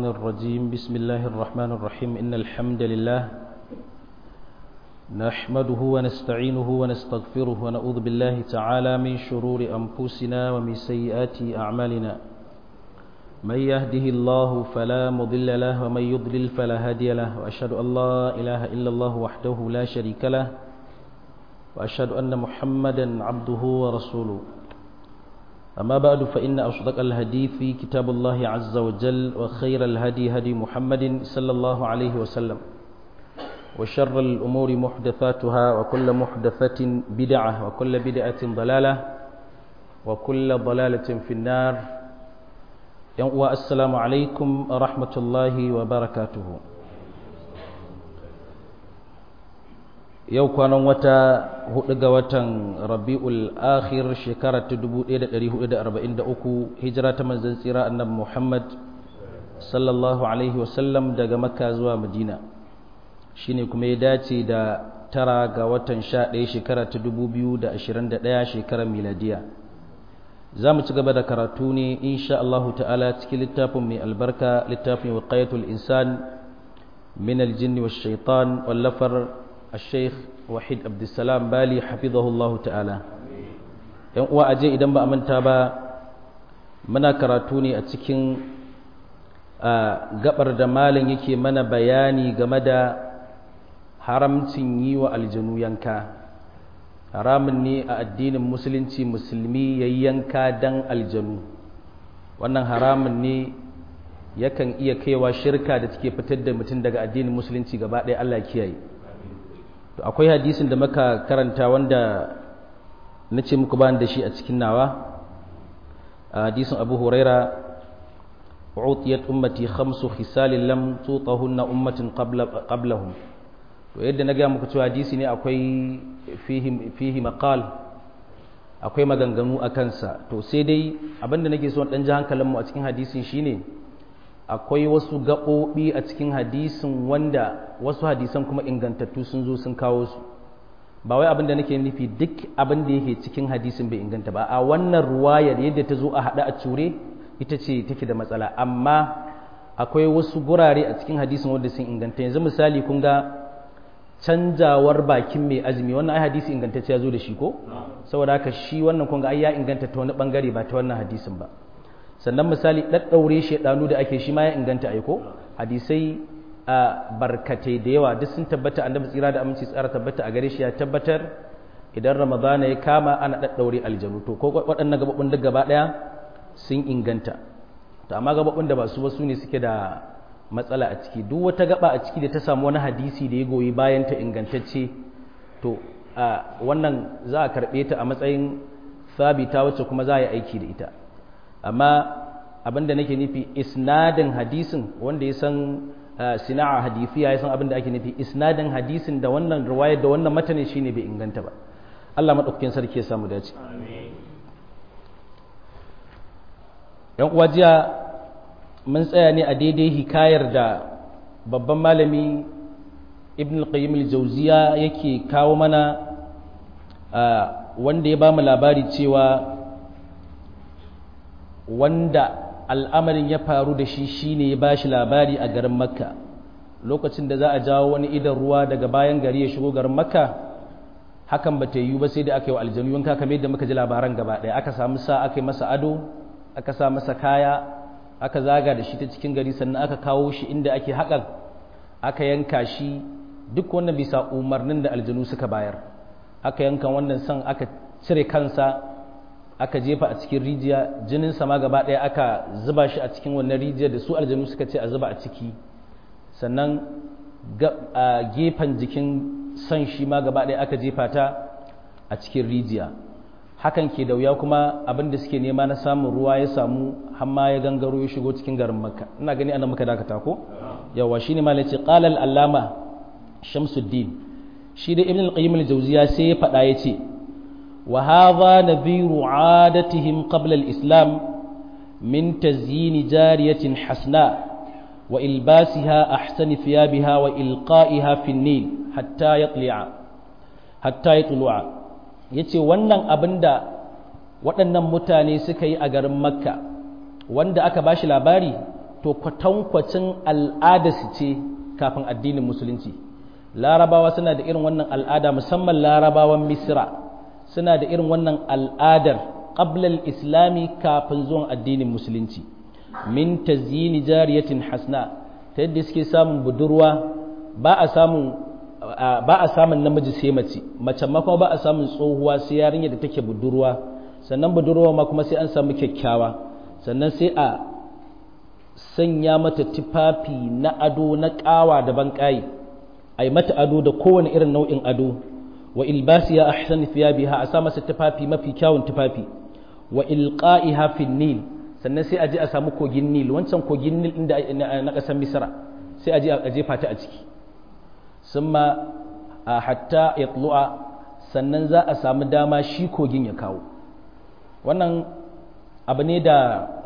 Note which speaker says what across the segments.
Speaker 1: الرجيم بسم الله الرحمن الرحيم إن الحمد لله نحمده ونستعينه ونستغفره ونعوذ بالله تعالى من شرور أنفسنا ومن سيئات أعمالنا من يهده الله فلا مضل له ومن يضلل فلا هادي له وأشهد أن لا إله إلا الله وحده لا شريك له وأشهد أن محمدا عبده ورسوله أما بعد فإن أصدق الحديث في كتاب الله عز وجل وخير الهدي هدي محمد صلى الله عليه وسلم وشر الأمور محدثاتها وكل محدثة بدعة وكل بدعة ضلالة وكل ضلالة في النار والسلام عليكم ورحمة الله وبركاته yau kwanan wata 4 ga watan rabi'ul akhir shekara ta 1443 hijira ta manzon tsira annabi Muhammad sallallahu alaihi wasallam daga makka zuwa madina shine kuma ya dace da 9 ga watan 11 shekara ta 2021 shekarar miladiya zamu ci gaba da karatu ne insha Allah ta'ala cikin littafin mai albarka littafin wiqayatul insan min aljinni wash shaitan wallafar الشيخ وحيد عبد السلام بالي حفظه الله تعالى yan uwa aje idan ba a manta ba muna karatu ne a cikin gabar da malam yake mana bayani game da haramcin yi wa aljanu yanka haramun ne a addinin musulunci musulmi yayi yanka dan aljanu wannan haramun ne yakan iya kaiwa shirka da take fitar da mutum daga addinin musulunci gaba ɗaya Allah kiyaye to akwai hadisin da muka karanta wanda nace muku ba da shi a cikin nawa hadisin Abu Huraira u'tiyat ummati khamsu khisalin lam tutahunna ummatin qablahum to yadda na ga muku cewa hadisi ne akwai fihi maqal akwai maganganu akan sa to sai dai abinda nake so dan ji hankalin mu a cikin hadisin shine akwai wasu gaɓoɓi a cikin hadisin wanda wasu hadisan kuma ingantattu sun zo sun kawo su ba wai abin da nake nufi duk abin da yake cikin hadisin bai inganta ba a wannan ruwayar yadda ta zo a haɗa a cure ita ce take da matsala amma akwai wasu gurare a cikin hadisin wanda sun inganta yanzu misali kun ga canjawar bakin mai azumi wannan ai hadisi ingantacce ya zo da shi ko saboda haka shi wannan kun ga ai ya inganta ta wani bangare ba ta wannan hadisin ba sannan misali ɗaɗɗaure shaidanu da ake shi ma ya inganta aiko hadisai barkatai da yawa duk sun tabbata annabi tsira da aminci tsara tabbata a gare shi ya tabbatar idan ramadana ya kama ana ɗaɗɗaure aljanu to ko waɗannan gaɓaɓɓun duk gaba ɗaya sun inganta to amma gaɓaɓɓun da ba su ba su ne suke da matsala a ciki duk wata gaɓa a ciki da ta samu wani hadisi da ya goyi bayan ta ingantacce to wannan za a karɓe ta a matsayin sabita wacce kuma za a yi aiki da ita amma abinda nake nufi isnadin hadisin wanda ya san sina'a hadisiya ya san abinda ake nufi isnadin hadisin da wannan riwayar da wannan matanin shine bai inganta ba Allah madaukakin sarki ya samu dace yan uwa jiya mun tsaya ne a daidai hikayar da babban malami Ibn al-Qayyim al-Jawziya yake kawo mana wanda ya ba mu labari cewa wanda al'amarin ya faru da shi shine ya bashi labari a garin makka lokacin da za a jawo wani idan ruwa daga bayan gari ya shigo garin makka hakan ba ta yiwu ba sai da aka yi wa aljanu yanka kamar yadda muka ji labaran gaba ɗaya aka samu sa aka yi masa ado aka sa masa kaya aka zaga da shi ta cikin gari sannan aka kawo shi inda ake haƙan aka yanka shi duk wannan bisa umarnin da aljanu suka bayar aka yanka wannan san aka cire kansa aka jefa a cikin rijiya jinin sama gaba ɗaya aka zuba shi a cikin wannan rijiyar da su aljanu suka ce a zuba a ciki sannan a gefen jikin san shi ma gaba ɗaya aka jefa ta a cikin rijiya hakan ke da wuya kuma abin da suke nema na samun ruwa ya samu hamma ya gangaro ya shigo cikin garin makka ina gani anan muka dakata ko yawa shine ma lace qala al-allama shamsuddin shi da ibn al-qayyim al-jawziya sai ya faɗa yace وهذا نذير عادتهم قبل الإسلام من تزيين جارية حسناء وإلباسها أحسن ثيابها وإلقائها في النيل حتى يطلع yace wannan abinda waɗannan mutane suka yi a garin makka wanda aka bashi labari to kwatankwacin al'adarsu ce kafin addinin musulunci. Larabawa suna da irin wannan al'ada, musamman larabawan misra suna da irin wannan al'adar qablal islami kafin zuwan addinin musulunci. Min tazyini jariyatin hasna, ta yadda suke samun budurwa ba a samun namiji sai mace ma kuma ba a samun tsohuwa sai yarinya da take budurwa, sannan budurwa ma kuma sai an samu kyakkyawa, sannan sai a sanya mata tufafi na ado na ƙawa da banƙayi, a yi mata ado da kowane irin nau'in ado, wa ilbasiya ahsan thiyabiha, a sa masa tufafi mafi kyawun tufafi, wa ilqa'iha fi nil, sannan sai a je a samu kogin nil, wancan kogin nil inda na ƙasar misra, sai a je a jefa ta a ciki, summa hatta yatlu'a, sannan za a samu dama shi kogin ya kawo. Wannan abu ne da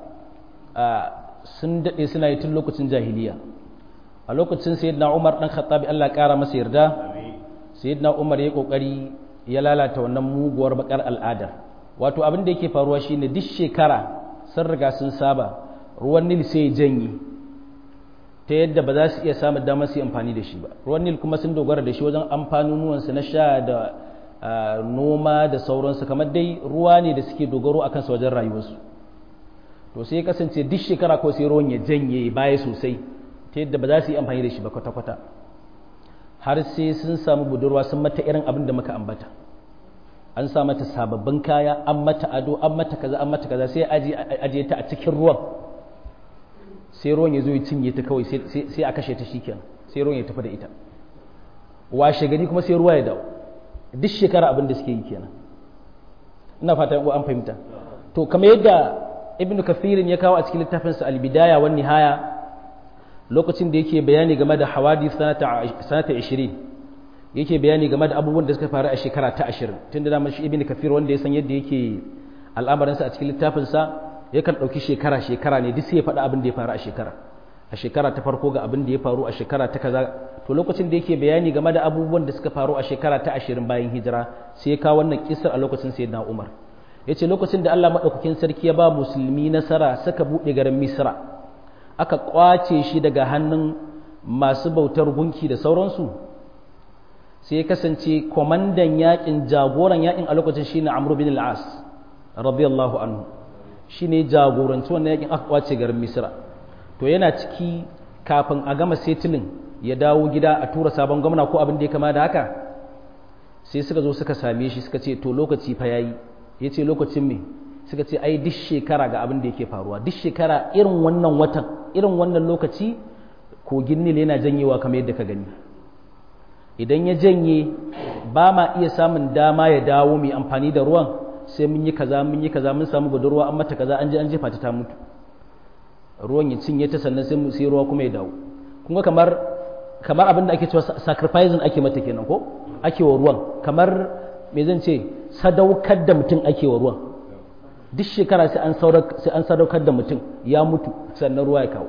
Speaker 1: sun daɗe suna yi tun lokacin jahiliya. A lokacin sayyidina Umar ɗan Khattabi Allah ya ƙara masa yarda, sayyidina Umar ya ƙoƙari ya lalata wannan muguwar bakar al'ada. Wato abin da yake faruwa shine duk shekara sun riga sun saba ruwan Nil sai ya janye ta yadda ba za su iya samun damar su yi amfani da shi ba. Ruwan Nil kuma sun dogara da shi wajen amfanonuwansu na sha da noma da sauransu, kamar dai ruwa ne da suke dogaro a kansa wajen rayuwarsu. To sai ya kasance duk shekara ko sai ruwan ya janye baya sosai ta yadda ba za su yi amfani da shi ba kwata-kwata, har sai sun samu budurwa sun mata irin abin da muka ambata, an sa mata sababbin kaya, an mata ado, an mata kaza sai ajiye ta a cikin ruwan, sai ruwan ya zo ya cinye ta kawai, sai a kashe ta shikenan, sai ruwan ya tafi da ita. Washe gari kuma sai ruwa ya dawo. Duk shekara abin da suke yi kenan. Ina fata an fahimta. To kamar yadda Ibn Kathirin ya kawo a cikin littafinsa Al-Bidaya wan Nihaya, lokacin da yake bayani game da hawadith sanata 20, yake bayani game da abubuwan da suka faru a shekara ta 20, tunda da shi Ibn Kathir wanda ya san yadda yake al'amarinsa a cikin littafinsa yakan ɗauki shekara ne duk sai ya faɗa abin da ya faru a shekara ta farko ga abin da ya faru a shekara ta kaza. To lokacin da yake bayani game da abubuwan da suka faru a shekara ta 20 bayan hijira, sai ya kawo wannan kissar a lokacin sayyidina Umar. Yace lokacin da Allah madaukakin sarki ya ba musulmi nasara suka bude garin Misra, aka kwace shi daga hannun masu bautar gunki da sauransu, sai ya kasance komandan yakin, jagoran yakin a lokacin shine Amr bin al-As radiyallahu anhu, shine jagoranci wannan yakin, aka kwace garin Misra. To yana ciki kafin a gama settling ya dawo gida a tura sabon gwamna ko abin da ya kama da haka, sai suka zo suka same shi suka ce to lokaci fa yayi. Yace lokacin me? Suka ce ai duk shekara ga abin da yake faruwa, duk shekara irin wannan watan, irin wannan lokaci kogin Nil yana janyewa kamar yadda ka gani. Idan ya janye ba ma iya samun dama ya dawo mai amfani da ruwan, sai mun yi kaza mun samu budurwa an mata kaza, an je an jefa ta mutu, ruwan ya cinye ta, sannan sai ruwa kuma ya dawo. Kun ga kamar abin da ake cewa sacrificing ake mata kenan ko ake wa ruwan, kamar me zan ce sadaukar da mutum ake wa ruwan. Duk shekara sai an sadaukar da mutum ya mutu sannan ruwa ya kawo.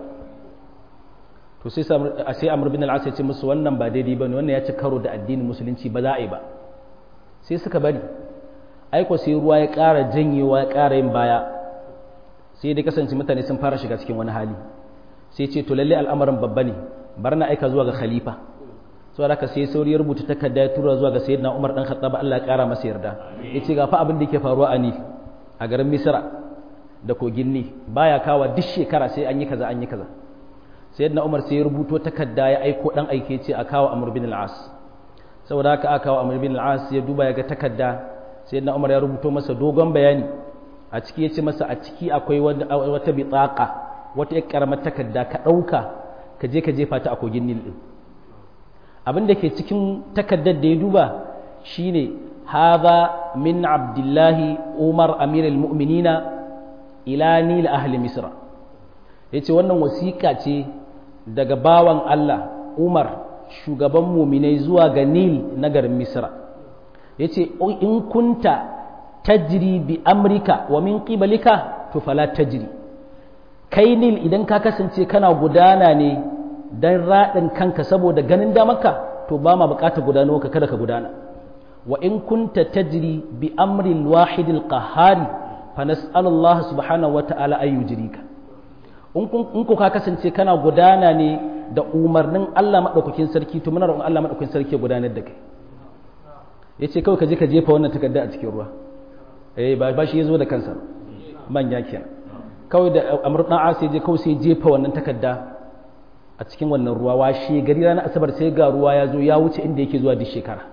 Speaker 1: To sai Amr bin al-As ya ce musu wannan ba daidai bane, wannan ya ci karo da addinin musulunci, ba za a yi ba. Sai suka bari, aiko sai ruwa ya ƙara janyewa, ya ƙara yin baya, sai dai kasance mutane sun fara shiga cikin wani hali. Sai ce to lalle al'amarin babba ne, bar na aika zuwa ga khalifa. Saboda haka sai sauri ya rubuta takarda ya tura zuwa ga sayyidina Umar dan Khattab Allah ya ƙara masa yarda. Yace ga fa abin da yake faruwa a Nil, a garin Misra da kogin Nil, baya kawa duk shekara sai an yi kaza an yi kaza. Sayyidina Umar sai ya rubuto takarda ya aiko dan aike ce a kawo Amr bin al-As. Saboda haka aka kawo Amr bin al-As, ya duba ya ga takarda, sayyidina Umar ya rubuto masa dogon bayani. A ciki yace masa a ciki akwai wata bitaqa, wata karamar takarda, ka dauka ka je ka jefa ta a kogin Nil din. Abin da ke cikin takardar da ya duba shine hadha min Abdullahi Umar amirul mu'minina ila Nil ahli Misra. Yace wannan wasiƙa ce daga bawan Allah Umar, shugaban mu'minai, zuwa ga Nil na garin Misra. Yace in kunta tajri bi amrika wa min qibalika to fala tajri. Kai Nil idan ka kasance kana gudana ne dan raɗin kanka saboda ganin damarka, to ba ma buƙatar gudanar ka, kada ka gudana. Wa in kunta tajri bi amril wahidil qahhari fa nas'alullah subhanahu wata'ala ay yujrika. in ku ka kasance kana gudana ne da umarnin Allah madaukakin sarki to muna roƙon Allah madaukakin sarki ya gudanar da kai yace kawai ka je ka jefa wannan takarda a cikin ruwa ba shi yazo da kansa manya kenan kawai da Amr dan As je kawai sai jefa wannan takarda a cikin wannan ruwa washe gari ranar asabar sai ga ruwa ya zo ya wuce inda yake zuwa duk shekara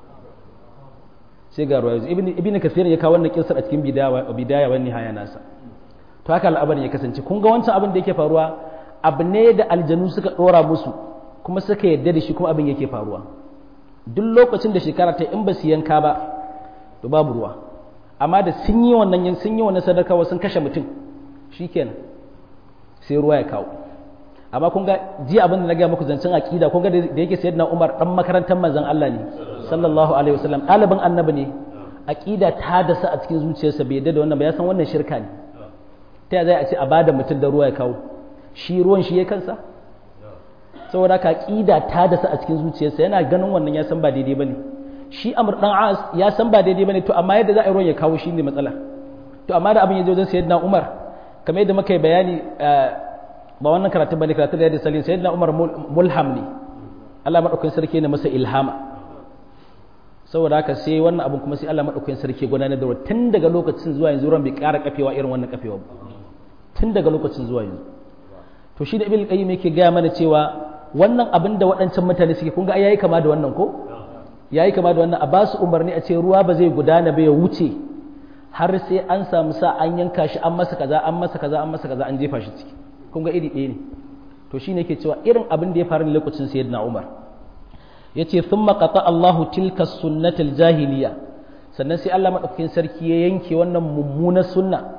Speaker 1: sai ga ruwa ya zo ibn Kathir ya kawo wannan kissar a cikin bidaya wa nihaya nasa to haka al'amarin ya kasance kun ga wancan abin da yake faruwa abu ne da aljanu suka dora musu kuma suka yarda da shi kuma abin yake faruwa duk lokacin da shekara ta in ba su yanka ba to babu ruwa amma da sun yi wannan sadakawa sun kashe mutum shikenan sai ruwa ya kawo amma kun ga ji abin da na ga muku zancen aqida kun ga da yake sayyidina Umar dan makarantar manzon Allah ne sallallahu alaihi wasallam ɗalibin annabi ne aqida ta dasa a cikin zuciyarsa bai yadda da wannan ba ya san wannan shirka ne ta zai a ce a bada mutum da ruwa ya kawo shi ruwan shi ya kansa saboda haka aqida ta dasa a cikin zuciyarsa yana ganin wannan ya san ba daidai bane shi Amr dan As ya san ba daidai bane to amma yadda za a yi ruwan ya kawo shi ne matsala to amma da abin ya je wajen sayyidina Umar kamar yadda muka yi bayani ba wannan karatu bane karatu da yadda salin sayyidina Umar mulham ne Allah madaukakin sarki ne masa ilhama saboda haka sai wannan abun kuma sai Allah madaukakin sarki gudanar da tun daga lokacin zuwa yanzu ran bai ƙara kafewa irin wannan kafewa ba tun daga lokacin zuwa yanzu to shi da Ibn Qayyim yake ga mana cewa wannan abin da waɗancan mutane suke kun ga yayi kama da wannan ko yayi kama da wannan a ba su umarni a ce ruwa ba zai gudana ba ya wuce har sai an samu sa an yanka shi an masa kaza an masa kaza an masa kaza an jefa shi ciki kun ga iri ɗaya ne to shine yake cewa irin abin da ya faru lokacin sayyidina Umar yace thumma qata Allahu tilka sunnatul jahiliya sannan sai Allah madaukakin sarki ya yanke wannan mummunar sunna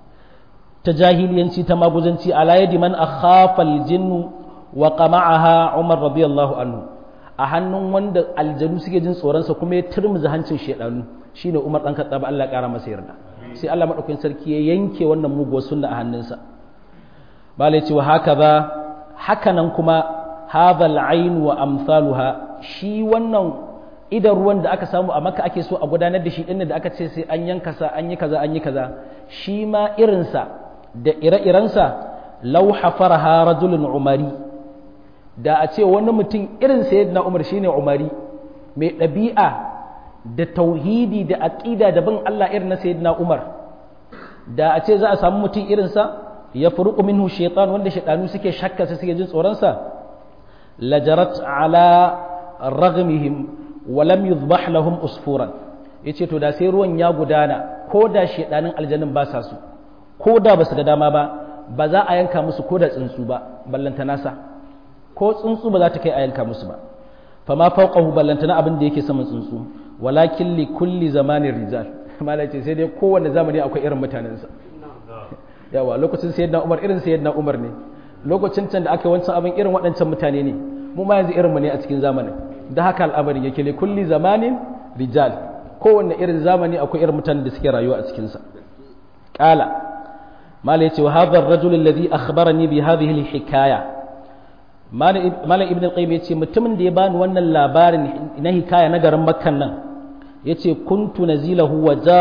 Speaker 1: ta jahiliyanci ta maguzanci ala yadi man akhafa aljinn wa qama'aha Umar radiyallahu anhu a hannun wanda aljanu suke jin tsoron sa kuma ya turmuza hancin shedanu shine Umar dan Khattab Allah ya kara masa yarda sai Allah madaukakin sarki ya yanke wannan muguwar sunna a hannunsa bale cewa hakanan kuma hadha al-ayn wa amsaluha shi wannan idan ruwan da aka samu a Makka ake so a gudanar da shi din da aka ce sai an yanka sa an yi kaza shi ma irinsa da ire-irensa law hafaraha rajulun umari da a ce wani mutum irin sayyidina Umar shine umari mai ɗabi'a da tauhidi da aqida da bin Allah irin na sayyidina Umar da a ce za a samu mutum irinsa ya furuqu minhu shaytan wanda shaytanu suke shakka suke jin tsoron sa lajarat ala raghmihim wa lam yudhbah lahum usfuran yace to da sai ruwan ya gudana ko da shedanin aljannin ba sa su ko da basu ga dama ba za a yanka musu ko da tsuntsu ba ballantana sa ko tsuntsu ba za ta kai a yanka musu ba fama fawqahu ballantana abin da yake saman tsuntsu walakin li kulli zamanin rijal malai ce sai dai kowanne zamani akwai irin mutanensa yawa lokacin sayyidina Umar irin sayyidina Umar ne lokacin can da aka wancan abin irin waɗancan mutane ne mu ma yanzu irin mu ne a cikin zamanin da haka al'amarin yake li kulli zamanin rijal kowanne irin zamani akwai irin mutanen da suke rayuwa a cikin sa qala mala yace wa hadha ar-rajul alladhi akhbarani bi hadhihi al-hikaya mala ibn al-qayyim yace mutumin da ya bani wannan labarin na hikaya na garin makkan nan yace kuntu nazilahu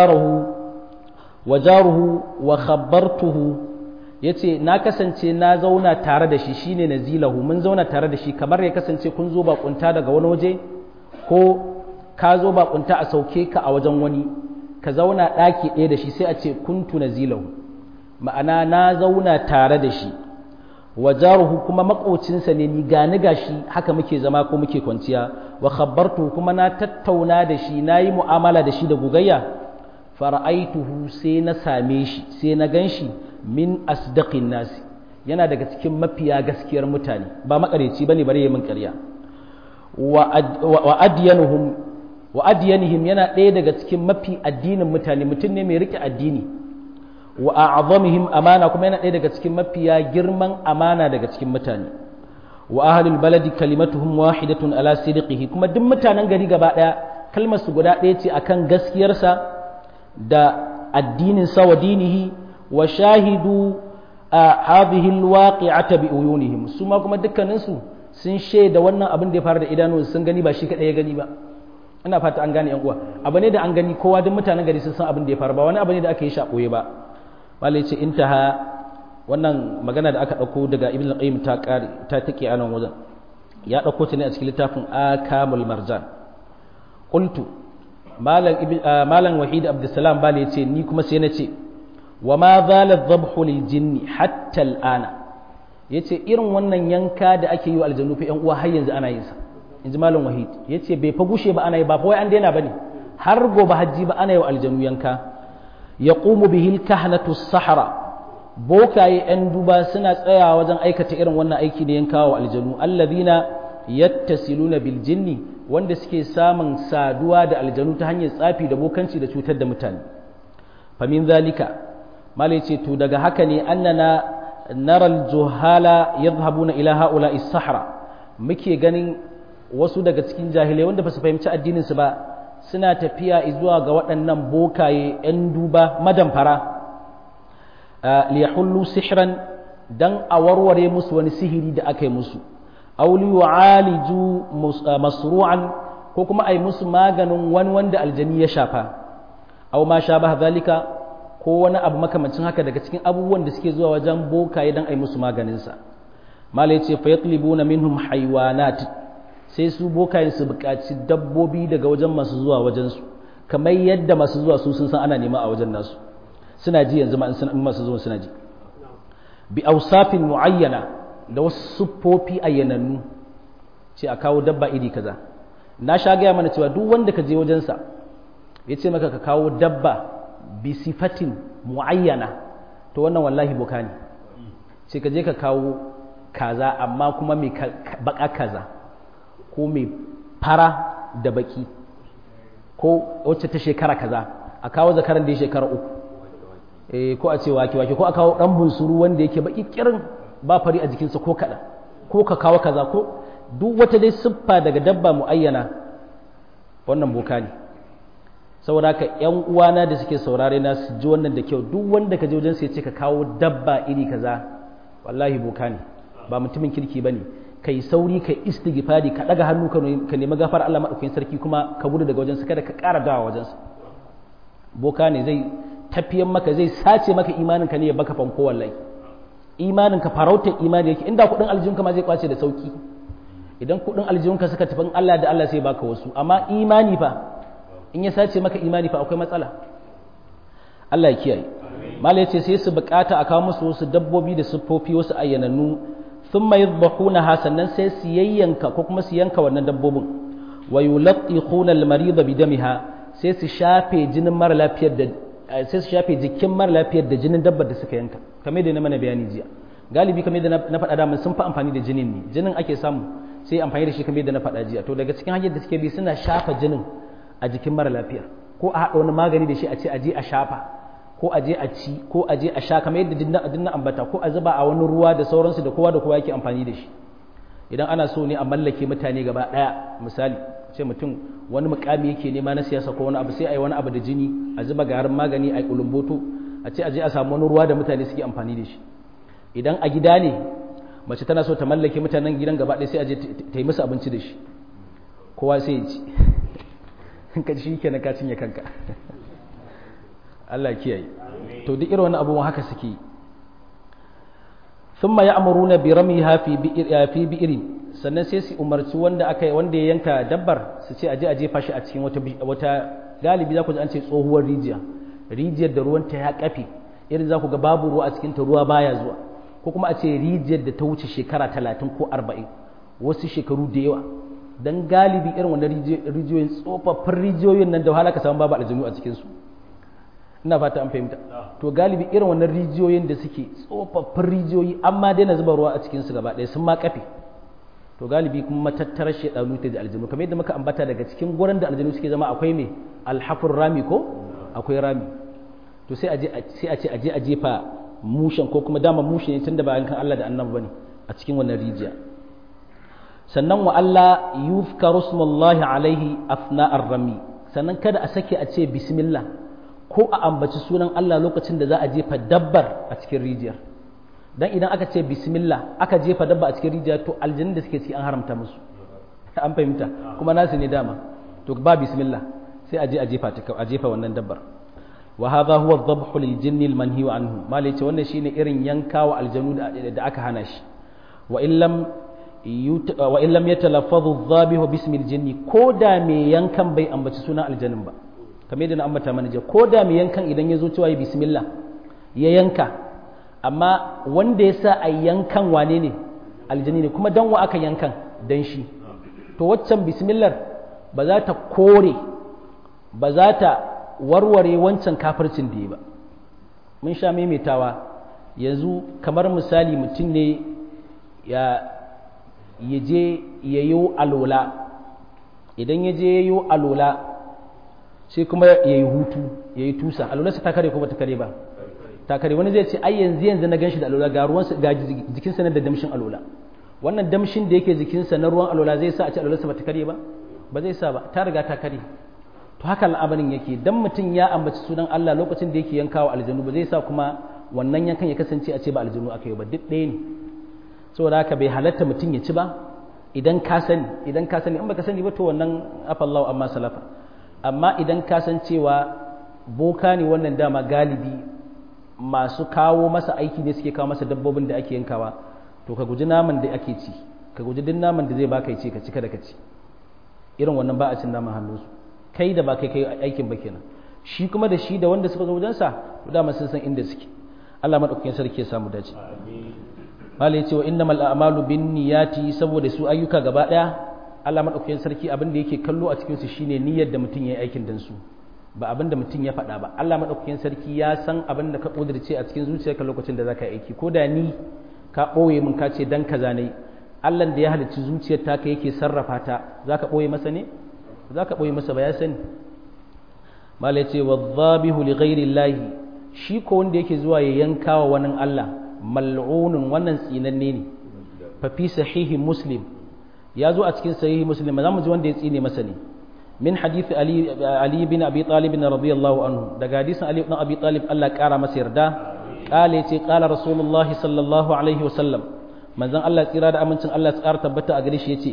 Speaker 1: wa jaruhu wa khabbartuhu yace na kasance na zauna tare da shi shine nazilahu mun zauna tare da shi kamar ya kasance kun zo bakunta daga wani waje ko ka zo bakunta a sauke ka a wajen wani ka zauna daki ɗaya da shi sai a ce kuntu nazilahu ma'ana na zauna tare da shi wa jaruhu kuma makocinsa ne ni gani gashi haka muke zama ko muke kwanciya wa khabbartuhu kuma na tattauna da shi nayi mu'amala da shi da gugayya fara'aituhu sai na same shi sai na ganshi min asdaqin nasi yana daga cikin mafiya gaskiyar mutane ba makareci bane bare yayin ƙarya wa adyanihim yana ɗaya daga cikin mafi addinin mutane mutum ne mai rike addini wa a'zamihim amana kuma yana ɗaya daga cikin mafiya girman amana daga cikin mutane wa ahlul baladi kalimatuhum wahidatun ala sidqihi kuma duk mutanen gari gaba ɗaya kalmar su guda ɗaya ce akan gaskiyarsa da addinin sa wa dinihi wa shahidu hadhihi alwaqi'ata bi uyunihim su ma kuma dukkanin su sun shaida wannan abin da ya fara da idanu sun gani ba shi kadai ya gani ba ina fata an gane yan uwa abu ne da an gani kowa duk mutanen gari sun san abin da ya fara ba wani abu ne da aka yi shi a koye ba malai ce intaha wannan magana da aka ɗauko daga ibn al-qayyim ta take a nan wajen ya ɗauko ta ne a cikin littafin akamul marjan qultu malam wahid abdussalam bale yace ni kuma sai na ce wa ma zala dhabhu lil jinni hatta al-ana yace irin wannan yanka da ake yi wa aljannu fa yan uwa har yanzu ana yin sa inji malam wahid yace bai fa gushe ba ana yi ba fa wai an daina bane har gobe hajji ba ana yi wa aljannu yanka yaqumu bihi al-kahnatu as-sahra bokaye yan duba suna tsayawa wajen aikata irin wannan aiki da yanka wa aljannu alladhina yattasiluna bil jinni wanda suke samun saduwa da aljanu ta hanyar tsafi da bokanci da cutar da mutane famin zalika malai ce to daga haka ne annana naral juhala yadhhabuna ila haula is-sahra muke ganin wasu daga cikin jahilai wanda ba su fahimci addinin su ba suna tafiya zuwa ga waɗannan bokaye yan duba madamfara liyahullu sihran dan a warware musu wani sihiri da aka yi musu aw yu'aliju masru'an ko kuma ai musu maganin wani wanda aljani ya shafa aw ma shabaha zalika ko wani abu makamancin haka daga cikin abubuwan da suke zuwa wajen bokaye dan ai musu maganin sa malai ce fa yatlibuna minhum haywanat sai su bokayen su buƙaci dabbobi daga wajen masu zuwa wajen su kamar yadda masu zuwa su sun san ana nema a wajen nasu suna ji yanzu ma in masu zuwa suna ji bi awsafin muayyana da wasu siffofi ayyanannu ce a kawo dabba iri kaza na sha gaya mana cewa duk wanda ka je wajensa ya ce maka ka kawo dabba bi sifatin muayyana to wannan wallahi boka ne ce ka je ka kawo kaza amma kuma mai baka kaza ko mai fara da baki ko wacce ta shekara kaza a kawo zakaran da ya shekara 3 ko a ce wake ko a kawo dan bunsuru wanda yake baki kirin ba fari a jikinsa ko kaɗan ko ka kawo kaza ko duk wata dai siffa daga dabba muayyana wannan boka ne saboda haka ƴan uwana da suke saurare na su ji wannan da kyau duk wanda ka je wajen sai ce ka kawo dabba iri kaza wallahi boka ne ba mutumin kirki bane kai sauri kai istighfari ka daga hannu ka nemi gafar Allah madaukakin sarki kuma ka gudu daga wajen sa kada ka ƙara dawa wajen sa boka ne zai tafiyan maka zai sace maka imanin ka ne ya baka fanko wallahi imanin ka farautar imani yake inda kudin aljihunka ma zai kwace da sauki idan kudin aljihunka suka tafi Allah da Allah sai baka wasu amma imani fa in ya sace maka imani fa akwai matsala Allah ya kiyaye mala yace sai su bukata a kawo musu wasu dabbobi da siffofi wasu ayyanannu thumma yadhbahuna sannan sai su yayyanka ko kuma su yanka wannan dabbobin wa yulatikhuna al-marida bidamiha sai su shafe jinin mara lafiyar da sai su shafe jikin mara lafiyar da jinin dabbar da suka yanka kamar da na mana bayani jiya galibi kamar da na faɗa da sun fi amfani da jinin ne jinin ake samu sai amfani da shi kamar da na faɗa jiya to daga cikin hanyar da suke bi suna shafa jinin a jikin mara lafiyar ko a haɗa wani magani da shi a ce aje a shafa ko aje a ci ko aje a sha kamar yadda dinna ambata ko a zuba a wani ruwa da sauransu da kowa yake amfani da shi idan ana so ne a mallake mutane gaba ɗaya misali ce mutum wani mukami yake nema na siyasa ko wani abu sai a yi wani abu da jini a zuba garin magani a yi kulumboto a ce aje a samu wani ruwa da mutane suke amfani da shi idan a gida ne mace tana so ta mallake mutanen gidan gaba ɗaya sai aje ta yi musu abinci da shi kowa sai ya ci ka shi kenan ka cinye kanka Allah kiyaye to duk irin wannan abubuwan haka suke thumma ya'muruna bi ramiha fi bi'rin sannan sai su umarci wanda ya yanka dabbar su ce aje a jefa shi a cikin wata galibi za ku ji an ce tsohuwar rijiyar da ruwanta ya kafe irin za ku ga babu ruwa a cikin ta ruwa baya zuwa ko kuma a ce rijiyar da ta wuce shekara 30 ko 40 wasu shekaru da yawa dan galibi irin wannan rijiyoyin tsofaffin rijiyoyin nan da wahala ka samu babu aljanu a cikin su ina fata an fahimta to galibi irin wannan rijiyoyin da suke tsofaffin rijiyoyi amma daina zuba ruwa a cikin su gaba ɗaya sun ma kafe to galibi kuma matattarar shaidanu ta da aljanu kamar yadda muka ambata daga cikin gurin da aljanu suke zama akwai me alhafur rami ko akwai rami to sai a ce aje a jefa mushen ko kuma dama mushe ne tunda ba yankan Allah da annabi bane a cikin wannan rijiya sannan wa Allah yuzkaru smullahi alaihi afna ar-rami sannan kada a sake a ce bismillah ko a ambaci sunan Allah lokacin da za a jefa dabbar a cikin rijiyar dan idan aka ce bismillah aka jefa dabba a cikin rijiya to aljannin da suke ciki an haramta musu an fahimta kuma nasu ne dama to ba bismillah sai a je a jefa wannan dabbar wa hadha huwa adh-dhabhu lil jinni al-manhi anhu malai ce wannan shine irin yankawa aljanu da aka hana shi wa illam yatalaffazu adh-dhabihu bismi al-jinni ko da me yankan bai ambaci sunan aljanin ba kamar yadda na ambata mana je ko da me yankan idan ya zo cewa yi bismillah ya yanka amma wanda ya sa a yankan wane ne aljani ne kuma dan wa aka yankan dan shi to waccan bismillah ba za ta kore ba za ta warware wancan kafircin da ya ba mun sha maimaitawa yanzu kamar misali mutum ne ya je ya yi alola idan ya je ya yi alola sai kuma ya yi hutu ya yi tusa alolarsa ta kare ko ba ta kare ba ta kare wani zai ce ai yanzu na ganshi da alola ga ruwansa ga jikinsa na da damshin alola wannan damshin da yake jikinsa na ruwan alola zai sa a ce alolarsa ba ta kare ba ba zai sa ba ta riga ta kare to haka al'amarin yake dan mutum ya ambaci sunan Allah lokacin da yake yankawa aljanu ba zai sa kuma wannan yankan ya kasance a ce ba aljanu aka yi ba duk ɗaya ne saboda haka bai halatta mutum ya ci ba idan ka sani in baka sani ba to wannan afallahu amma salafa amma idan ka san cewa boka ne wannan dama galibi masu kawo masa aiki ne suke kawo masa dabbobin da ake yankawa to ka guji naman da ake ci ka guji duk naman da zai baka ya ce ka ci kada ka ci irin wannan ba a cin naman hannunsu kai da ba kai aikin ba kenan shi kuma da shi da wanda suka zo wajensa to dama sun san inda suke Allah madaukakin sarki ya samu dace malai ce wa innamal a'malu binniyati saboda su ayyuka gaba daya Allah madaukakin sarki abin da yake kallo a cikin su shine niyyar da mutum yayi aikin dan su ba abin da mutum ya faɗa ba Allah madaukakin sarki ya san abin da ka kudirce a cikin zuciyarka lokacin da zaka yi aiki ko da ni ka boye mun ka ce dan kaza ne Allah da ya halicci zuciyar taka yake sarrafa ta zaka boye masa ne zaka boye masa ba ya sani malai ce wadhabihu li ghairi llahi shi ko wanda yake zuwa ya yanka wa wani Allah mal'unun wannan tsinanne ne fa fi sahihi muslim ya zo a cikin sahihi muslim za mu ji wanda ya tsine masa ne min hadith ali bin abi talib radiyallahu anhu daga hadisin ali ibn abi talib Allah kara masa yarda kale ce kala rasulullahi sallallahu alaihi wasallam manzon Allah tsira da amincin Allah ya tsara tabbata a gare shi yace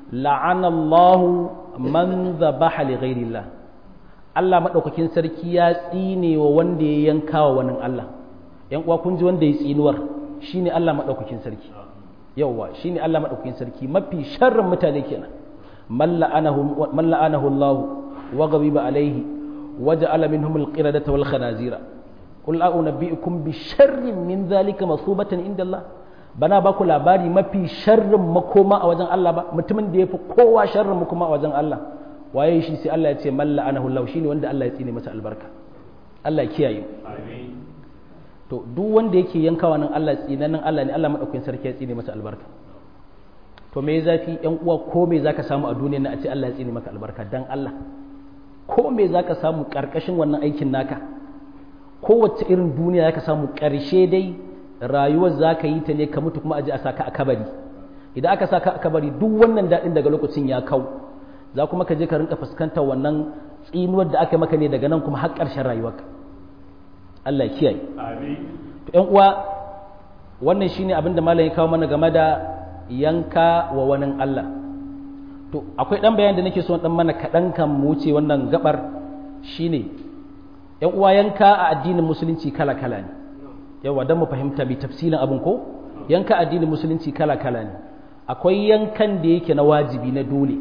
Speaker 1: la'anallahu man dhabaha li ghairillah Allah madaukakin sarki ya tsine wa wanda ya yanka wa wani Allah yan uwa kun ji wanda ya tsinuwar shine Allah madaukakin sarki yawa shine Allah madaukakin sarki mafi sharrin mutane kenan man la'anahu Allah wa ghadiba alaihi waja'ala minhum al-qiradata wal khanazira qul a'unabbi'ukum bi sharrin min dhalika masubatan inda Allah bana ba ku labari mafi sharrin makoma a wajen Allah ba mutumin da yafi kowa sharrin makoma a wajen Allah waye shi sai Allah ya ce man la'anahu Allah shine wanda Allah ya tsine masa albarka Allah ya kiyaye amin to duk wanda yake yankawa nan Allah tsinanin Allah ne Allah madaukakin sarki ya tsine masa albarka to me zafi yan uwa ko me zaka samu a duniyar nan a ce Allah ya tsine maka albarka dan Allah ko me zaka samu karkashin wannan aikin naka kowace irin duniya zaka samu karshe dai rayuwar zaka yi ta ne ka mutu kuma aje a saka a kabari idan aka saka a kabari duk wannan dadin daga lokacin ya kau za kuma ka je ka rinka fuskantar wannan tsinuwar da aka maka ne daga nan kuma har ƙarshen rayuwarka Allah ya kiyaye amin to ƴan uwa wannan shine abin da malam ya kawo mana game da yanka wa wani Allah to akwai dan bayan da nake so dan mana kadan kan mu wuce wannan gabar shine ƴan uwa yanka a addinin musulunci kala kala ne yawa dan mu fahimta bi tafsilin abin ko yanka addinin musulunci kala kala ne akwai yankan da yake na wajibi na dole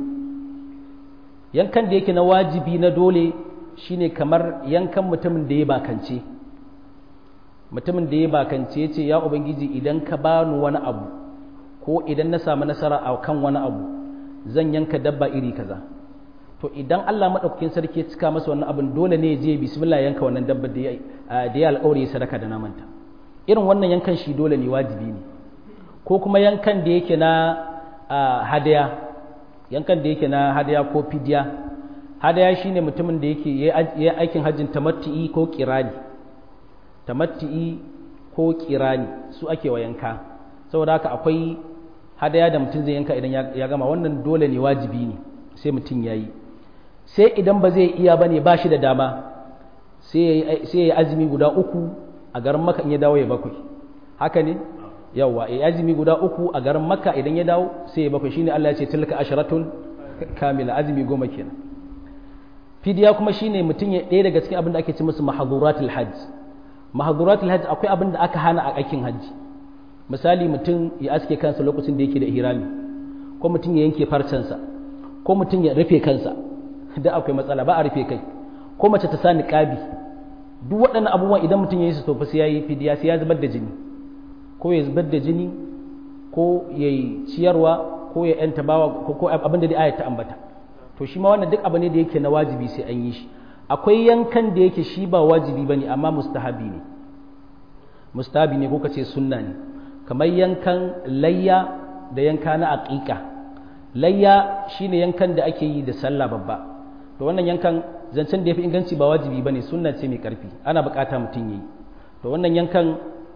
Speaker 1: yankan da yake na wajibi na dole shine kamar yankan mutumin da ya bakance mutumin da ya bakance ya ce ya ubangiji idan ka bani wani abu ko idan na samu nasara a kan wani abu zan yanka dabba iri kaza to idan Allah madaukakin sarki ya cika masa wannan abin dole ne ya je bismillah yanka wannan dabba da ya alƙawari ya sadaka da namanta irin wannan yankan shi dole ne wajibi ne ko kuma yankan da yake na hadaya yankan da yake na hadaya ko fidiya hadaya shine mutumin da yake yayi aikin hajjin tamattu'i ko kirani tamattu'i ko kirani su ake wa yanka saboda haka akwai hadaya da mutum zai yanka idan ya gama wannan dole ne wajibi ne sai mutum yayi sai idan ba zai iya bane ba shi da dama sai yayi azumi guda 3 a garin Makka in ya dawo ya bakwai haka ne yawa azumi guda 3 a garin Makka idan ya dawo sai ya bakwai shine Allah ya ce tilka asharatun kamila azumi 10 kenan fidiya kuma shine mutum ya ɗaya daga cikin abin da ake ce musu mahdhuratul hajj. Mahdhuratul hajj akwai abin da aka hana a aikin hajji. Misali mutum ya aske kansa lokacin da yake da ihrami, ko mutum ya yanke farcensa, ko mutum ya rufe kansa, da akwai matsala ba a rufe kai, ko mace ta sa niqabi. Duk waɗannan abubuwan idan mutum ya yi su to fa sai yayi fidiya, sai ya zubar da jini, ko ya zubar da jini, ko ya yi ciyarwa, ko ya yanta bawa, ko abin da dai ayat ta ambata. To shi ma wannan duk abu ne da yake na wajibi sai an yi shi. Akwai yankan da yake shi ba wajibi bane amma mustahabi ne. Mustahabi ne ko kace sunna ne. Kamar yankan layya da yanka na aqiqa. Layya shine yankan da ake yi da sallah babba. To wannan yankan zancen da yafi inganci ba wajibi bane, sunna ce mai karfi. Ana bukata mutun yayi. To wannan yankan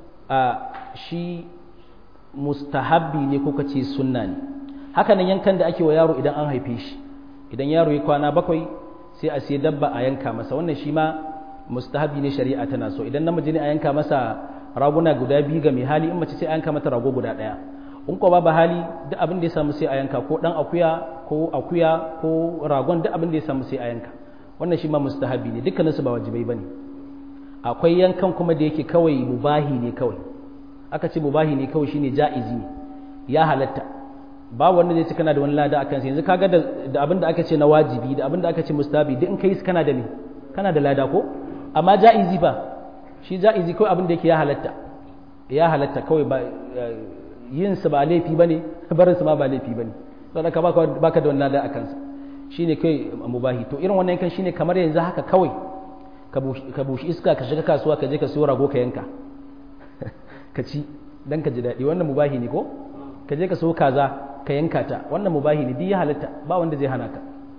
Speaker 1: shi mustahabi ne ko kace sunna ne. Haka nan yankan da ake wa yaro idan an haife shi. Idan yaro ya kwana 7 sai a sai dabba a yanka masa, wannan shi ma mustahabi ne, shari'a tana so. Idan namiji ne a yanka masa raguna guda 2 ga mai hali, in mace sai a yanka mata rago guda 1. In ko babu hali duk abin da ya samu sai a yanka, ko dan akuya ko ragon, duk abin da ya samu sai a yanka. Wannan shi ma mustahabi ne, dukkanin su ba wajibai bane. Akwai yankan kuma da yake kawai mubahi ne kawai. Aka ce mubahi ne kawai shine ja'izi ne, ya halatta. Ba wanda zai ci kana da wani lada akan sa. Yanzu kaga da abin da aka ce na wajibi da abin da aka ce mustahabi duk in kai su kana da me, kana da lada ko. Amma ja'izi ba, shi ja'izi kawai abin da yake ya halatta kawai ba, yin sa ba laifi bane, barin sa ma ba laifi bane, don haka baka da wani lada akan sa, shine kai mubahi. To irin wannan yankan shine kamar yanzu haka kawai ka bushi iska ka shiga kasuwa ka je ka siyo rago ka yanka ka ci dan ka ji daɗi, wannan mubahi ne ko. Ka je ka siyo kaza ka yanka ta, wannan mubahi ne, duk ya halatta, ba wanda zai hana ka.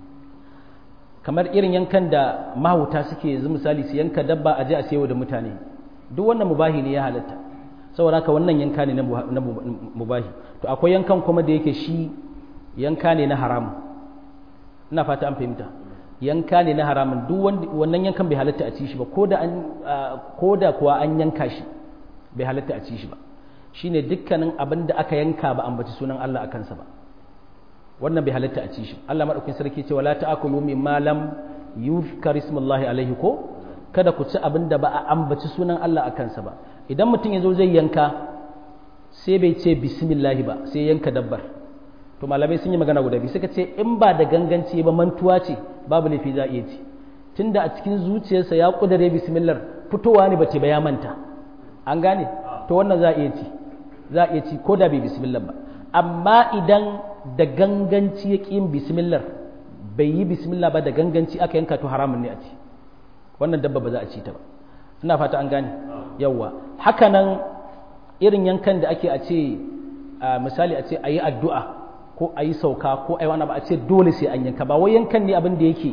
Speaker 1: Kamar irin yankan da mahauta suke yanzu, misali su yanka dabba a je a sayo da mutane, duk wannan mubahi ne, ya halatta. Saboda haka wannan yanka ne na mubahi. To akwai yankan kuma da yake shi yanka ne na haramun. Ina fata an fahimta. Yanka ne na haramun, duk wannan yankan bai halatta a ci shi ba, ko da kuwa an yanka shi bai halatta a ci shi ba. Shine dukkanin abin da aka yanka ba ambaci sunan Allah a kansa ba, wannan bai halatta a ci shi. Allah madaukakin sarki ce wala ta'kulu mimma lam yuzkar ismullahi alaihi, ko kada ku ci abin da ba a ambaci sunan Allah a kansa ba. Idan mutum ya zo zai yanka sai bai ce bismillah ba, sai yanka dabbar, to malamai sun yi magana guda biyu, suka ce in ba da ganganci ba, mantuwa ce, babu laifi za a iya ci, tunda a cikin zuciyarsa ya kudare bismillah, fitowa ne ba ce ba, ya manta. An gane? To wannan za a iya ci ko da bai bismillah ba. Amma idan da ganganci ya ƙi yin bismillah, bai yi bismillah ba, da ganganci aka yanka, to haramun ne a ci, wannan dabba ba za a ci ta ba. Ina fata an gane. Yawwa, haka nan irin yankan da ake a ce misali a ce a yi addu'a ko a yi sauka ko a yi wani ba, a ce dole sai an yanka, ba wai yankan ne abin da yake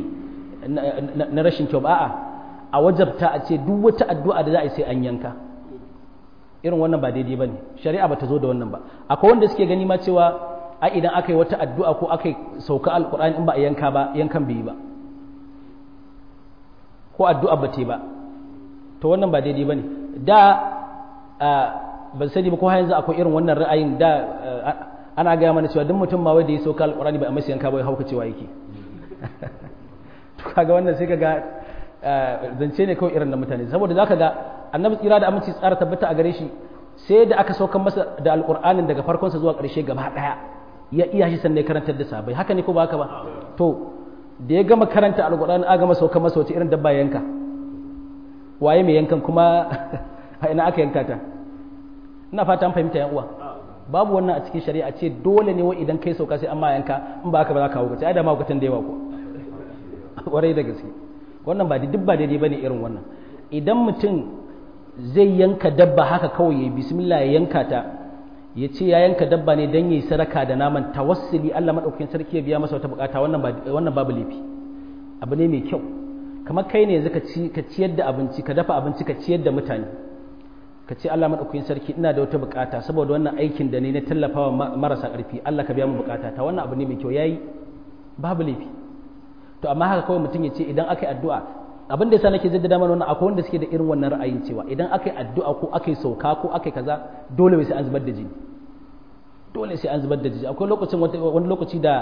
Speaker 1: na rashin kyau ba, a'a a wajabta a ce duk wata addu'a da za a yi sai an yanka. Irin wannan ba daidai ba ne, shari'a ba ta zo da wannan ba. Akwai wanda suke gani ma cewa a idan aka yi wata addu'a ko aka yi sauka alƙur'ani in ba a yanka ba, yankan bai yi ba, ko addu'a ba ta yi ba, to wannan ba daidai ba ne. Da ban sani ba ko har yanzu akwai irin wannan ra'ayin, da ana gaya mana cewa duk mutum ma wanda ya sauka alƙur'ani ba a masa yanka ba, ya hauka cewa yake. To kaga wannan sai kaga zance ne kawai irin na mutane, saboda zaka ga annabi tsira da aminci tsara tabbata a gare shi, sai da aka saukan masa da alƙur'anin daga farkonsa zuwa ƙarshe gaba ɗaya, ya iya shi sannan ya karantar da sahabbai. Haka ne ko ba haka ba? To da ya gama karanta alƙur'ani aka gama saukan masa wace irin dabba yanka, waye mai yankan kuma a ina aka yanka ta? Ina fata an fahimta yan uwa. Babu wannan a cikin shari'a, ce dole ne wa idan kai sauka sai an ma yanka, in ba haka ba za ka hawo ka ai da ma hukatan da yawa ko warai da gaske. Wannan ba duk ba daidai bane irin wannan. Idan mutum zai yanka dabba haka kawai ya bismillah ya yanka ta, ya ce ya yanka dabba ne don yi sadaka da naman tawassuli, Allah maɗaukakin sarki ya biya masa wata bukata, wannan babu laifi, abu ne mai kyau. Kamar kai ne yanzu ka ciyar da abinci, ka dafa abinci ka ciyar da mutane, ka ce Allah maɗaukakin sarki ina da wata bukata saboda wannan aikin da ne na tallafawa marasa ƙarfi, Allah ka biya mu bukata ta, wannan abu ne mai kyau, yayi babu laifi. To amma haka kawai mutum ya ce idan aka yi addu'a, abin da yasa nake jaddada mana wannan, akwai wanda suke da irin wannan ra'ayin cewa idan aka yi addu'a ko aka yi sauka ko aka yi kaza, dole sai an zubar da jini, dole sai an zubar da jini. Akwai lokacin wani lokaci da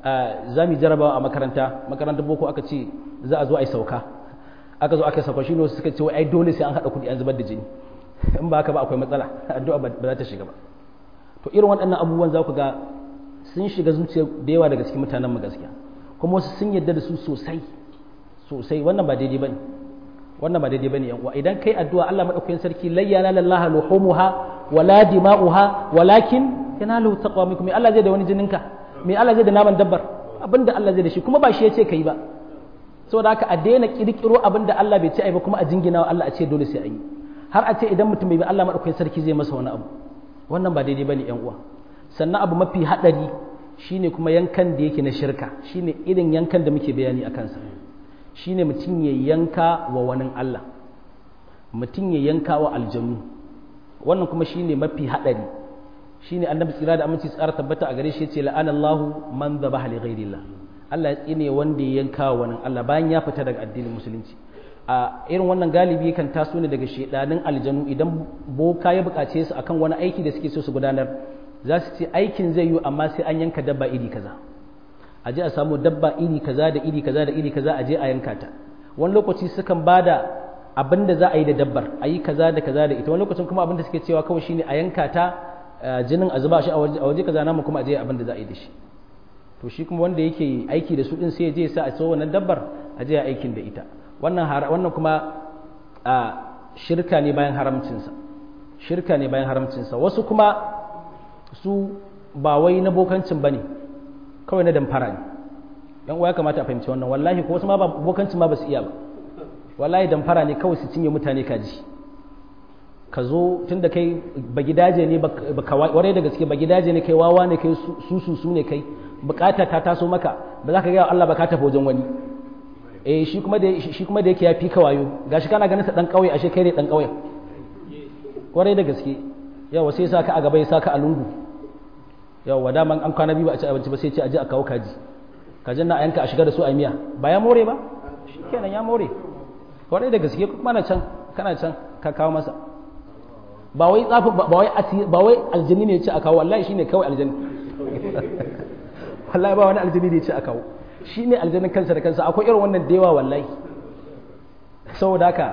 Speaker 1: za mu jarabawa a makarantar boko aka ce za a zo a yi sauka aka zo aka yi sauka shi ne suka ce ai dole sai an haɗa kuɗi an zubar da jini in ba haka ba akwai matsala addu'a ba za ta shiga ba to irin waɗannan abubuwan za ku ga sun shiga zuciya da yawa daga cikin mutanen mu gaskiya kuma wasu sun yarda da su sosai wannan ba daidai bane yan uwa idan kai addu'a Allah madaukakin sarki layyana lillahi luhumuha wala dima'uha walakin yanalu taqwa minkum me Allah zai da wani jininka me Allah zai da naman dabbar abinda Allah zai da shi kuma ba shi yace kai ba saboda haka a daina kirkiro abinda Allah bai ce ai ba kuma a jingina wa Allah a ce dole sai ayi har a ce idan mutum bai bi Allah madaukakin sarki zai masa wani abu wannan ba daidai bane yan uwa sannan abu mafi hadari shine kuma yankan da yake na shirka shine irin yankan da muke bayani akan sa shine mutum ya yanka wa wani Allah mutum ya yanka wa aljanu wannan kuma shine mafi hadari shine annabi tsira da aminci tsara tabbata a gare shi yace la'anallahu man dhabaha li ghairillah Allah ya tsine wanda ya yanka wa wani Allah bayan ya fita daga addinin musulunci a irin wannan galibi kan taso ne daga shedanin aljanu idan boka ya bukace su akan wani aiki da suke so su gudanar za su ce aikin zai yi amma sai an yanka dabba iri kaza a je a samu dabba iri kaza da iri kaza da iri kaza a je a yanka ta wani lokaci sukan bada abin da za a yi da dabbar a yi kaza da kaza da ita wani lokacin kuma abin da suke cewa kawai shine a yanka ta jinin a zuba shi a waje kaza namu kuma a je abin da za a yi da shi to shi kuma wanda yake aiki da su din sai ya je sa a so wannan dabbar a je a aikin da ita wannan kuma shirka ne bayan haramcinsa wasu kuma su ba wai na bokancin bane kawai na damfara ne yan uwa ya kamata a fahimci wannan wallahi ko wasu ma ba bokancin ma ba su iya ba wallahi damfara ne kawai su cinye mutane kaji ka zo tunda kai ba gidaje ne ba warai da gaske ba gidaje ne kai wawa ne kai su ne kai bukata ta taso maka ba za ka ga Allah ba ka tafi wajen wani shi kuma da yake ya fi ka wayo gashi kana ganin sa dan kauye ashe kai ne dan kauye warai da gaske yawa sai sa ka a gaba ya sa ka a lungu yawa daman an kwana biyu ba a ci abinci ba sai ce aje a kawo kaji kajin na a yanka a shiga da su a miya ba ya more ba shikenan ya more warai da gaske kuma kana can ka kawo masa ba wai tsafi ba wai aljini ne ya ce a kawo wallahi shine kawai aljini wallahi ba wani aljini ne ya ce a kawo shine aljinin kansa da kansa akwai irin wannan da yawa wallahi saboda haka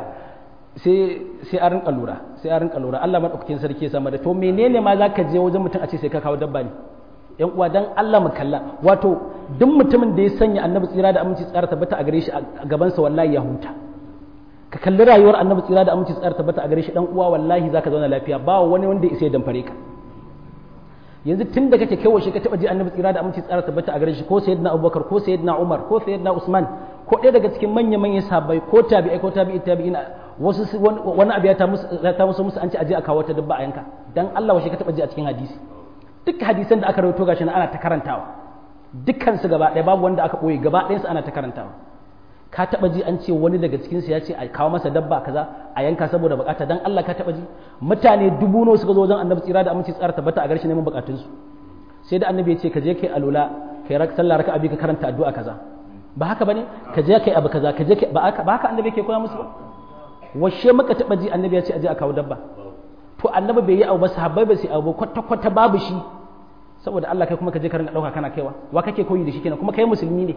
Speaker 1: sai a rinka lura Allah madaukakin sarki ya sama da to menene ma zaka je wajen mutum a ce sai ka kawo dabba ne yan uwa dan Allah mu kalla wato duk mutumin da ya sanya annabi tsira da aminci tsara tabbata a gare shi a gaban sa wallahi ya huta ka kalli rayuwar annabi tsira da aminci tsara tabbata a gare shi dan uwa wallahi zaka zauna lafiya ba wani wanda ya isa ya damfare ka yanzu tun da kake kai shi ka taba ji annabi tsira da aminci tsara tabbata a gare shi ko sayyidina abubakar ko sayyidina umar ko sayyidina usman ko ɗaya daga cikin manyan sahabbai ko tabi'ai ko tabi'ina wasu wani abu ya ta musu an ce aje a kawo ta dabba a yanka dan Allah washe ka taba ji a cikin hadisi duk hadisan da aka rawaito gashi na ana ta karantawa dukkan su gaba ɗaya babu wanda aka boye gaba ɗayan su ana ta karantawa ka taba ji an ce wani daga cikin su ya ce a kawo masa dabba kaza a yanka saboda bukata dan Allah ka taba ji mutane dubu nawa suka zo wajen annabi tsira da aminci tsara tabbata a garshe neman bukatun su sai da annabi ya ce ka je kai alula kai sallah raka abi ka karanta addu'a kaza ba haka bane ka je kai abu kaza ka je kai ba haka annabi yake koya musu ba washe muka taba ji annabi ya ce aje a kawo dabba to annabi bai yi abu ba sahabbai ba sai abu kwata kwata babu shi saboda Allah kai kuma ka je ka rinka dauka kana kaiwa wa kake koyi da shi kenan kuma kai musulmi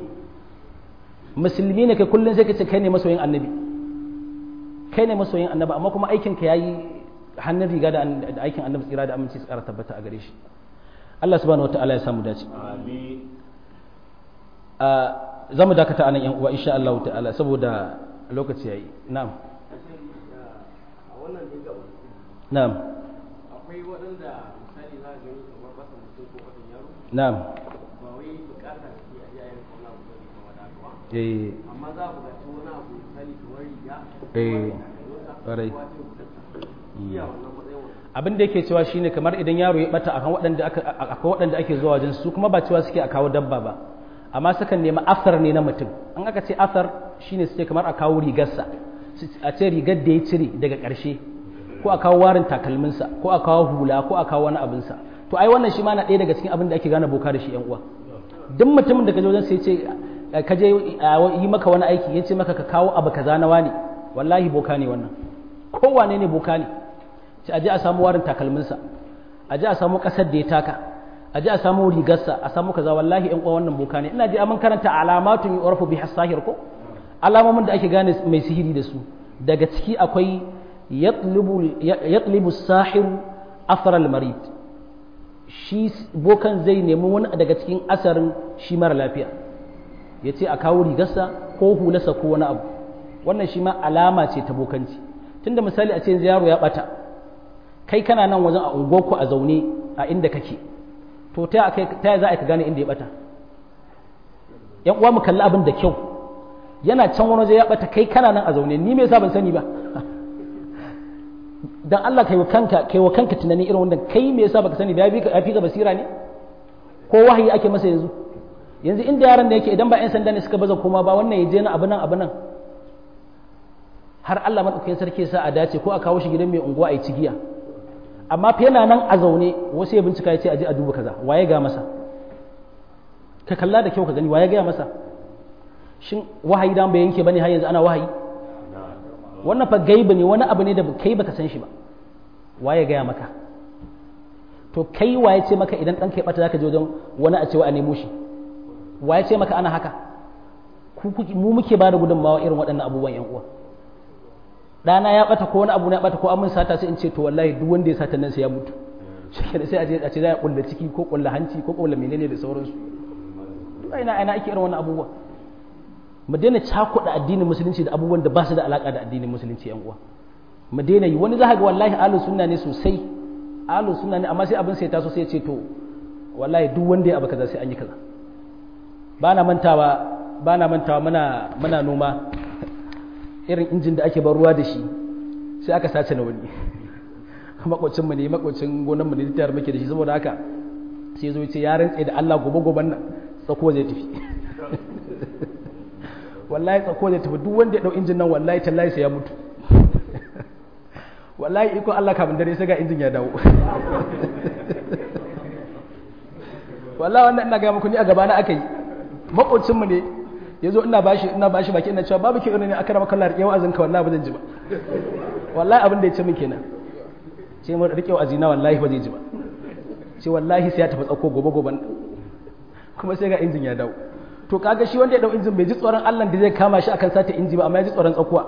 Speaker 1: ne kai kullun sai ka ce kai ne masoyin annabi amma kuma aikin ka yayi hannun riga da aikin annabi tsira da aminci tsara tabbata a gare shi Allah subhanahu wataala ya samu dace amin za mu dakata anan yan uwa insha Allah ta'ala saboda lokaci yayi na'am na'am
Speaker 2: akwai waɗanda misali za a gani kamar basa mutum ko wata yaro
Speaker 1: na'am
Speaker 2: ba wai bukata ce a yayin kauna abu da kuma da ba amma za a buƙaci wani abu misali kamar riga
Speaker 1: ƙwarai abin da yake cewa shine kamar idan yaro ya bata akan waɗanda ake zuwa wajen su kuma ba cewa suke a kawo dabba ba amma sukan nemi asar ne na mutum an aka ce asar shine suke kamar a kawo rigarsa a ce rigar da ya cire daga ƙarshe ko a kawo warin takalminsa ko a kawo hula ko a kawo wani abinsa to ai wannan shi ma na ɗaya daga cikin abin da ake gane boka da shi yan uwa duk mutumin da ka je wajen sai ce ka je yi maka wani aiki ya ce maka ka kawo abu kaza na wani wallahi boka ne wannan kowane ne boka ne ce aje a samu warin takalminsa aje a samu ƙasar da ya taka a ji a samu rigarsa a samu kaza wallahi ƴan uwa wannan boka ne ina ji mun karanta alamatun yu'rafu biha sahir ko alamomin da ake gane mai sihiri da su daga ciki akwai yatlibu sahir athar al-marid shi bokan zai nemi wani daga cikin asarin shi mara lafiya ya ce a kawo rigarsa ko hularsa ko wani abu wannan shi ma alama ce ta bokanci tunda misali a ce yaro ya bata kai kana nan wajen a unguwarku a zaune a inda kake to ta za a ka gane inda ya bata yan uwa mu kalli abin da kyau yana can wani waje ya bata kai kana nan a zaune ni me yasa ban sani ba dan Allah kai wa kanka tunani irin wannan kai me yasa baka sani ba ya fi ka basira ne ko wahayi ake masa yanzu inda yaran da yake idan ba 'yan sanda ne suka baza koma ba wannan ya je na abu nan har Allah madaukakin sarki sa a dace ko a kawo shi gidan mai unguwa a yi cigiya amma fa yana nan a zaune wasu ya bincika ya ce a je a duba kaza waye ga masa ka kalla da kyau ka gani waye ga masa shin wahayi dan bai yanke bane har yanzu ana wahayi wannan fa gaiba ne wani abu ne da kai baka san shi ba waye ga maka to kai waye ce maka idan dan kai bata zaka je wajen wani a ce wa a nemo shi waye ce maka ana haka mu muke ba da gudunmawa irin waɗannan abubuwan yan uwa ɗana ya ɓata ko wani abu na ya ɓata ko an mun sata sai in ce to wallahi duk wanda ya sata nan sai ya mutu shi sai a ce za a ƙulla ciki ko ƙulla hanci ko ƙulla menene da sauransu duk ina ake irin wannan abubuwa mu daina cakuɗa addinin musulunci da abubuwan da ba su da alaƙa da addinin musulunci yan uwa mu daina yi wani za ka ga wallahi ahlus sunna ne sosai ahlus sunna ne amma sai abin sai taso sai ya ce to wallahi duk wanda ya abu kaza sai an yi kaza ba na mantawa muna noma irin injin da ake ban ruwa da shi sai aka sace na wani makocinmu ne makocin gonanmu ne tare muke da shi saboda haka sai zo ce ya rantse da Allah gobe nan tsako zai tafi wallahi tsako zai tafi duk wanda ya dau injin nan wallahi tallahi sai ya mutu wallahi iko Allah kafin dare sai ga injin ya dawo wallahi wannan ina ga muku ni a gaba na aka yi makocinmu ne ya zo ina bashi baki ina cewa babu ke ne aka rama kallar rike wa'azin ka wallahi ba zan ji ba wallahi abin da ya ce min kenan ce mu rike wa'azi na wallahi ba zai ji ba ce wallahi sai ya tafi tsako gobe kuma sai ga injin ya dawo to kaga shi wanda ya dau injin bai ji tsoron Allah da zai kama shi akan sata inji ba amma ya ji tsoron tsakuwa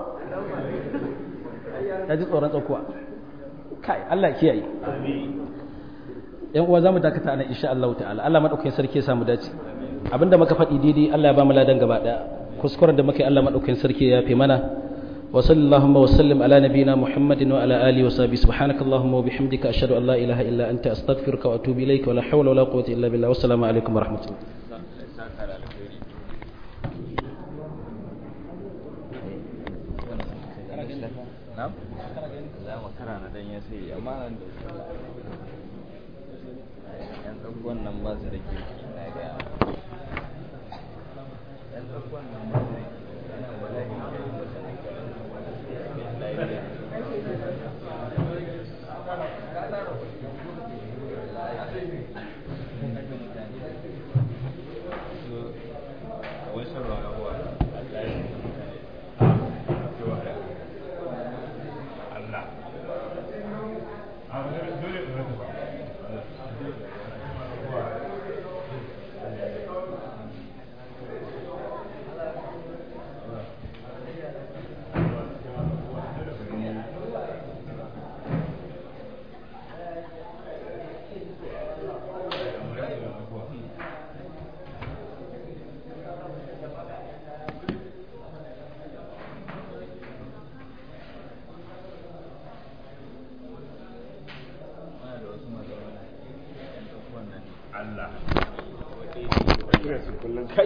Speaker 1: kai Allah ya kiyaye amin yan uwa zamu dakata nan insha Allah ta'ala Allah madaukakin sarki ya samu dace abinda muka faɗi daidai Allah ya ba mu ladan gaba daya kuskuren da muka yi Allah madaukakin sarki ya fi mana wa sallallahu wa sallim ala nabiyyina Muhammadin wa ala alihi wa sahbihi subhanakallahumma wa bihamdika ashhadu an la ilaha illa anta astaghfiruka wa atubu ilayka wa la hawla wa la quwwata illa billah wa assalamu alaikum wa rahmatullahi na'am za mu karana dan ya sai amma nan yan tsakon nan ba su da kirki na ga yan tsakon nan ba su da kirki nan wallahi kai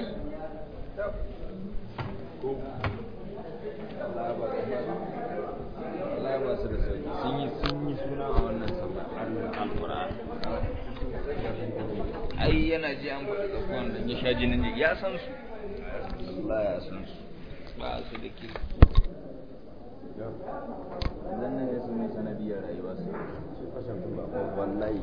Speaker 1: Allah ba su da sauki sun yi suna a wannan sallah al-Qur'an ai yana ji an faɗi tsakon da ya sha jinin ne ya san su Allah ya san su ba su da ke dan nan ya sune sanadiyar rayuwa su fashin ba wallahi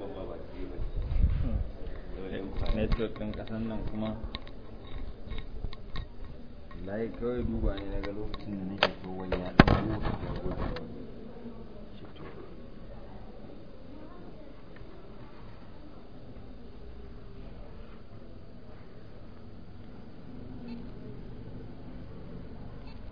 Speaker 1: network ɗin ƙasan nan kuma
Speaker 3: wallahi kawai duba ne na ga lokacin da nake so wani ya ɗan